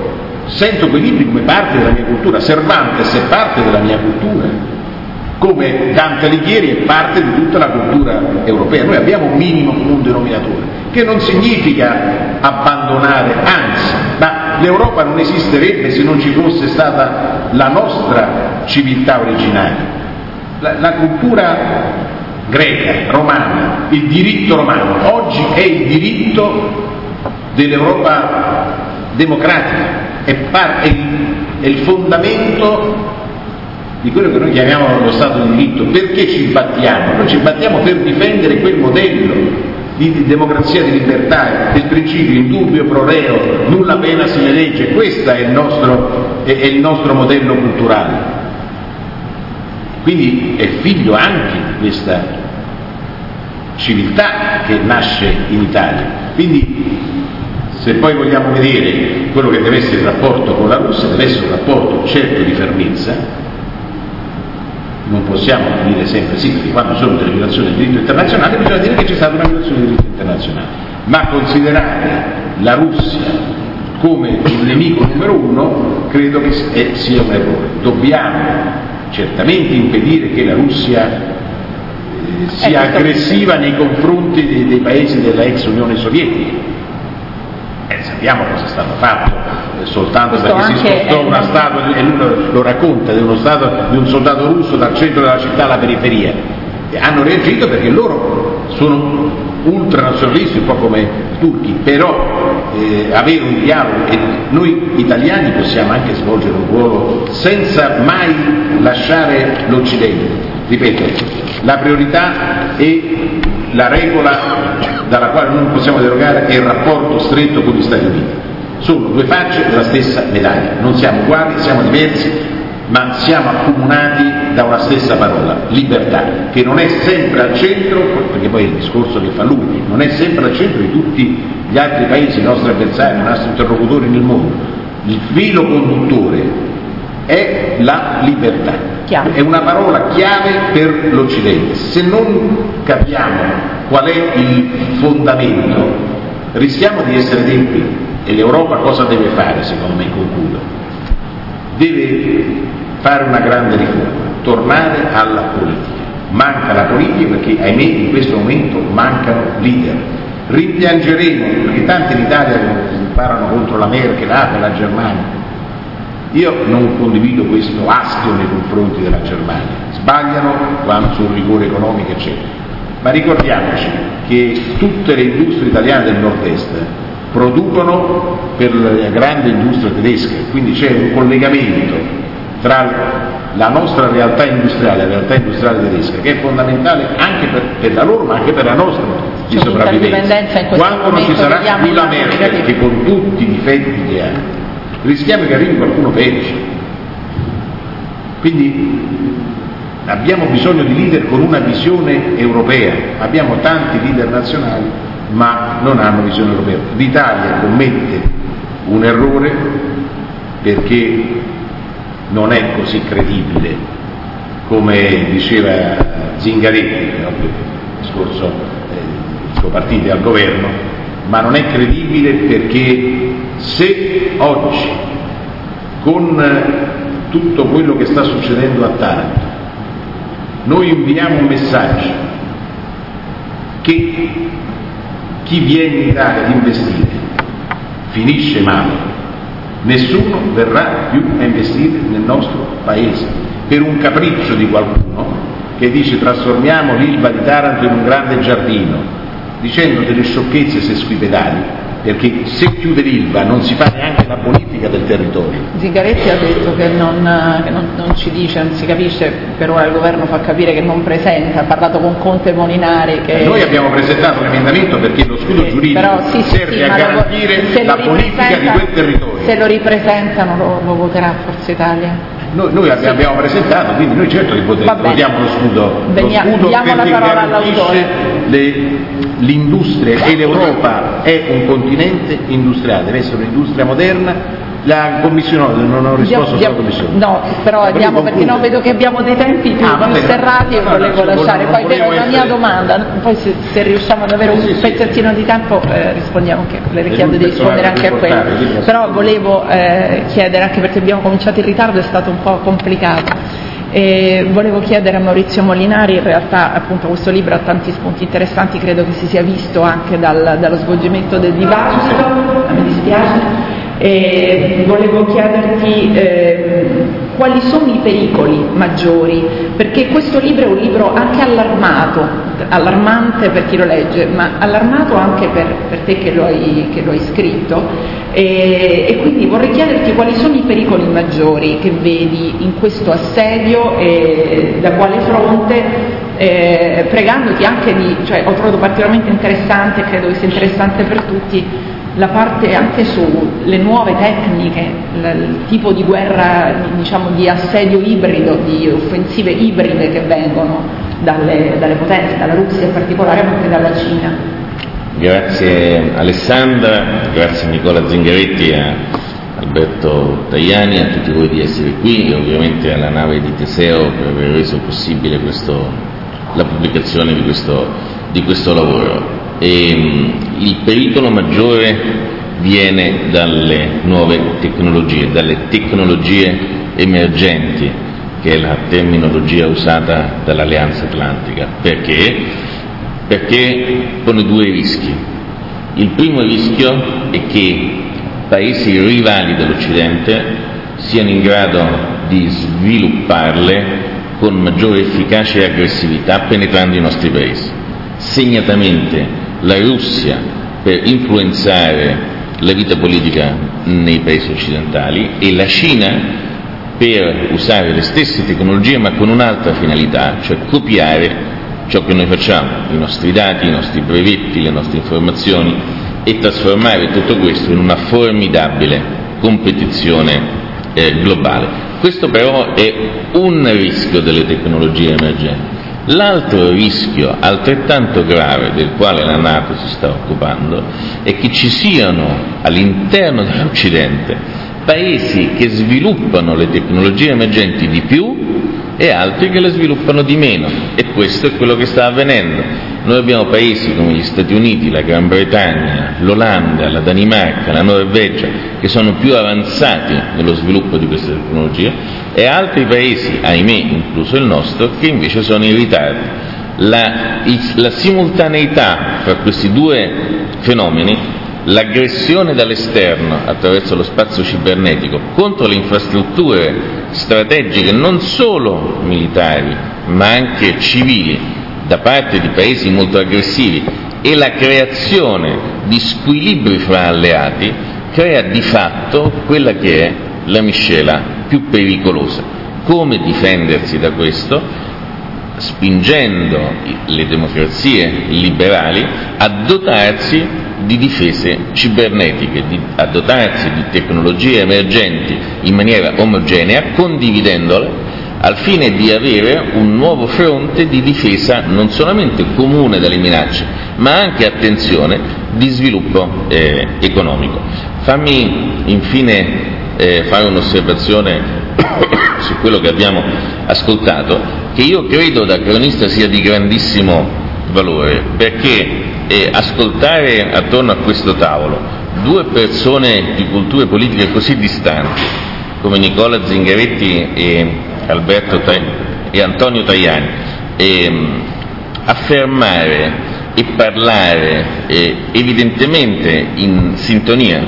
sento quei libri come parte della mia cultura. Cervantes è parte della mia cultura, come Dante Alighieri è parte di tutta la cultura europea. Noi abbiamo un minimo comune denominatore, che non significa abbandonare, anzi, ma l'Europa non esisterebbe se non ci fosse stata la nostra civiltà originaria. La cultura greca, romana, il diritto romano, oggi è il diritto dell'Europa democratica, è il fondamento di quello che noi chiamiamo lo Stato di diritto. Perché ci battiamo? Noi ci battiamo per difendere quel modello di democrazia, di libertà, del principio indubio pro reo, nulla pena sine legge. Questo è il nostro modello culturale. Quindi è figlio anche di questa civiltà che nasce in Italia. Quindi, se poi vogliamo vedere quello che deve essere il rapporto con la Russia, deve essere un rapporto certo di fermezza. Non possiamo dire sempre sì, perché quando sono delle violazioni del diritto internazionale bisogna dire che c'è stata una violazione del diritto internazionale, ma considerare la Russia come il nemico numero uno credo che sia un errore. Dobbiamo certamente impedire che la Russia sia aggressiva nei confronti dei paesi della ex Unione Sovietica. Sappiamo cosa è stato fatto, soltanto perché si spostò una statua, e lui lo racconta, di un soldato russo dal centro della città alla periferia. E hanno reagito perché loro sono ultranazionalisti, un po' come i turchi, però avere un dialogo, e noi italiani possiamo anche svolgere un ruolo senza mai lasciare l'Occidente. Ripeto, la priorità è la regola dalla quale non possiamo derogare, è il rapporto stretto con gli Stati Uniti. Sono due facce della stessa medaglia, non siamo uguali, siamo diversi, ma siamo accomunati da una stessa parola, libertà, che non è sempre al centro, perché poi è il discorso che fa lui, non è sempre al centro di tutti gli altri paesi, i nostri avversari, i nostri interlocutori nel mondo. Il filo conduttore è la libertà. È una parola chiave per l'Occidente. Se non capiamo qual è il fondamento, rischiamo di essere deboli. E l'Europa cosa deve fare, secondo me, concludo? Deve fare una grande riforma, tornare alla politica. Manca la politica perché, ahimè, in questo momento mancano leader. Rimpiangeremo, perché tanti in Italia sparano contro la Merkel, la Germania. Io non condivido questo astio nei confronti della Germania, sbagliano quando sul rigore economico eccetera, ma ricordiamoci che tutte le industrie italiane del nord-est producono per la grande industria tedesca, quindi c'è un collegamento tra la nostra realtà industriale e la realtà industriale tedesca che è fondamentale anche per la loro ma anche per la nostra di sopravvivenza. Quando non ci sarà più la Merkel, che con tutti i difetti che ha, rischiamo che arrivi qualcuno peggio. Quindi abbiamo bisogno di leader con una visione europea. Abbiamo tanti leader nazionali ma non hanno visione europea. L'Italia commette un errore perché non è così credibile come diceva Zingaretti, il suo partito è al governo, ma non è credibile perché se oggi, con tutto quello che sta succedendo a Taranto, noi inviamo un messaggio che chi viene in Italia ad investire finisce male, nessuno verrà più a investire nel nostro paese per un capriccio di qualcuno che dice trasformiamo l'Ilva di Taranto in un grande giardino, dicendo delle sciocchezze sesquipedali, perché se chiude l'Ilva non si fa neanche la bonifica del territorio. Zingaretti ha detto che non ci dice, non si capisce, per ora il governo fa capire che non presenta, ha parlato con Conte e Molinari. Noi abbiamo presentato un emendamento perché lo scudo giuridico serve a garantire la bonifica di quel territorio. Se lo ripresentano lo voterà Forza Italia? Noi abbiamo presentato, quindi noi certo che votiamo lo scudo perché garantisce l'industria, e l'Europa è un continente industriale, deve essere un'industria moderna, La commissione, non ho risposto sulla commissione. No, però andiamo perché no, vedo che abbiamo dei tempi più serrati e volevo lasciare. Poi era una mia domanda, poi se riusciamo ad avere un pezzettino di tempo rispondiamo anche, le richiedo di rispondere anche a quello. Però volevo chiedere, anche perché abbiamo cominciato in ritardo, è stato un po' complicato. Volevo chiedere a Maurizio Molinari, in realtà appunto questo libro ha tanti spunti interessanti, credo che si sia visto anche dallo svolgimento del dibattito, mi dispiace. Volevo chiederti quali sono i pericoli maggiori, perché questo libro è un libro anche allarmante per chi lo legge, ma allarmato anche per te che lo hai scritto, e quindi vorrei chiederti quali sono i pericoli maggiori che vedi in questo assedio e da quale fronte, pregandoti anche ho trovato particolarmente interessante, credo che sia interessante per tutti, la parte anche sulle nuove tecniche, il tipo di guerra, diciamo, di assedio ibrido, di offensive ibride che vengono dalle potenze, dalla Russia in particolare, ma anche dalla Cina. Grazie Alessandra, grazie Nicola Zingaretti, a Alberto Tajani, a tutti voi di essere qui e ovviamente alla nave di Teseo per aver reso possibile la pubblicazione di questo lavoro. Il pericolo maggiore viene dalle nuove tecnologie, dalle tecnologie emergenti, che è la terminologia usata dall'Alleanza Atlantica. Perché? Perché pone due rischi. Il primo rischio è che paesi rivali dell'Occidente siano in grado di svilupparle con maggiore efficacia e aggressività penetrando i nostri paesi. Segnatamente la Russia per influenzare la vita politica nei paesi occidentali e la Cina per usare le stesse tecnologie ma con un'altra finalità, cioè copiare ciò che noi facciamo, i nostri dati, i nostri brevetti, le nostre informazioni, e trasformare tutto questo in una formidabile competizione globale. Questo però è un rischio delle tecnologie emergenti. L'altro rischio, altrettanto grave, del quale la NATO si sta occupando, è che ci siano all'interno dell'Occidente paesi che sviluppano le tecnologie emergenti di più e altri che le sviluppano di meno, e questo è quello che sta avvenendo. Noi abbiamo paesi come gli Stati Uniti, la Gran Bretagna, l'Olanda, la Danimarca, la Norvegia, che sono più avanzati nello sviluppo di queste tecnologie, e altri paesi, ahimè, incluso il nostro, che invece sono in ritardo. La simultaneità fra questi due fenomeni, l'aggressione dall'esterno attraverso lo spazio cibernetico contro le infrastrutture strategiche non solo militari ma anche civili da parte di paesi molto aggressivi, e la creazione di squilibri fra alleati, crea di fatto quella che è la miscela più pericolosa. Come difendersi da questo? Spingendo le democrazie liberali a dotarsi di difese cibernetiche, a dotarsi di tecnologie emergenti in maniera omogenea, condividendole, al fine di avere un nuovo fronte di difesa non solamente comune dalle minacce, ma anche, attenzione, di sviluppo economico. Fammi infine fare un'osservazione su quello che abbiamo ascoltato, che io credo da cronista sia di grandissimo valore, perché ascoltare attorno a questo tavolo due persone di culture politiche così distanti come Nicola Zingaretti e Antonio Tajani affermare e parlare evidentemente in sintonia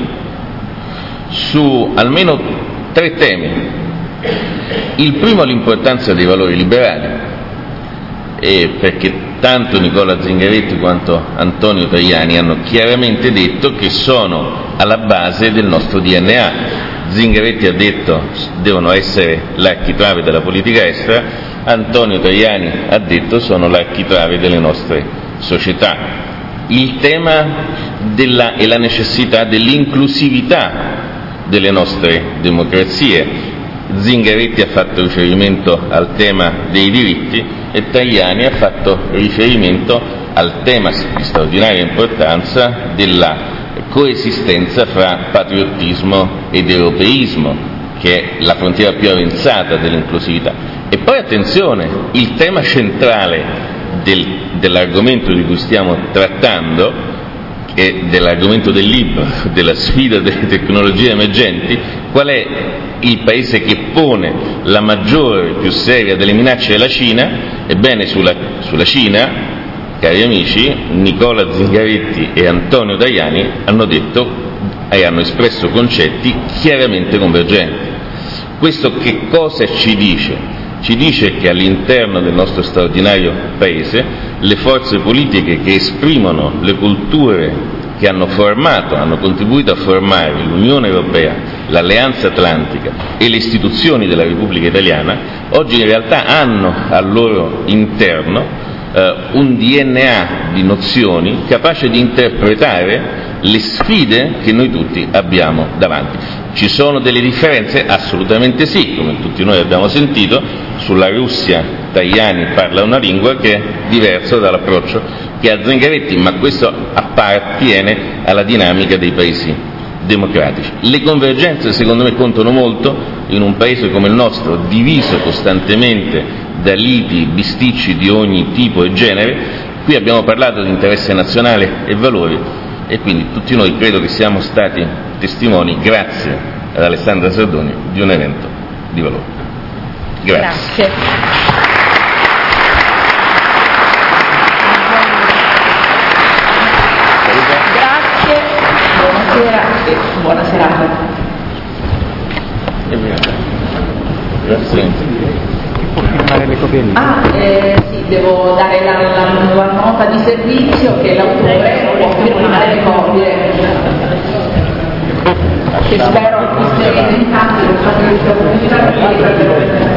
su almeno tre temi. Il primo, l'importanza dei valori liberali, perché tanto Nicola Zingaretti quanto Antonio Tajani hanno chiaramente detto che sono alla base del nostro DNA. Zingaretti ha detto devono essere l'architrave della politica estera, Antonio Tajani ha detto sono l'architrave delle nostre società. Il tema e la necessità dell'inclusività delle nostre democrazie. Zingaretti ha fatto riferimento al tema dei diritti e Tajani ha fatto riferimento al tema di straordinaria importanza della coesistenza fra patriottismo ed europeismo, che è la frontiera più avanzata dell'inclusività. E poi attenzione, il tema centrale dell'argomento di cui stiamo trattando e dell'argomento del libro, della sfida delle tecnologie emergenti, qual è il paese che pone la maggiore, più seria delle minacce della Cina? Ebbene, sulla Cina, cari amici, Nicola Zingaretti e Antonio Tajani hanno detto e hanno espresso concetti chiaramente convergenti. Questo che cosa ci dice? Ci dice che all'interno del nostro straordinario Paese le forze politiche che esprimono le culture che hanno contribuito a formare l'Unione Europea, l'Alleanza Atlantica e le istituzioni della Repubblica Italiana, oggi in realtà hanno al loro interno un DNA di nozioni capace di interpretare le sfide che noi tutti abbiamo davanti. Ci sono delle differenze? Assolutamente sì, come tutti noi abbiamo sentito. Sulla Russia Tajani parla una lingua che è diversa dall'approccio che ha Zingaretti, ma questo appartiene alla dinamica dei paesi democratici. Le convergenze secondo me contano molto in un paese come il nostro, diviso costantemente da liti, bisticci di ogni tipo e genere. Qui abbiamo parlato di interesse nazionale e valori, e quindi tutti noi credo che siamo stati testimoni, grazie ad Alessandra Sardoni, di un evento di valore. Grazie. Grazie, buonasera e buona serata. Grazie. Può firmare le copie lì? Sì, devo dare la nota di servizio che l'autore può firmare le copie, che spero inserite in tanti, lo fate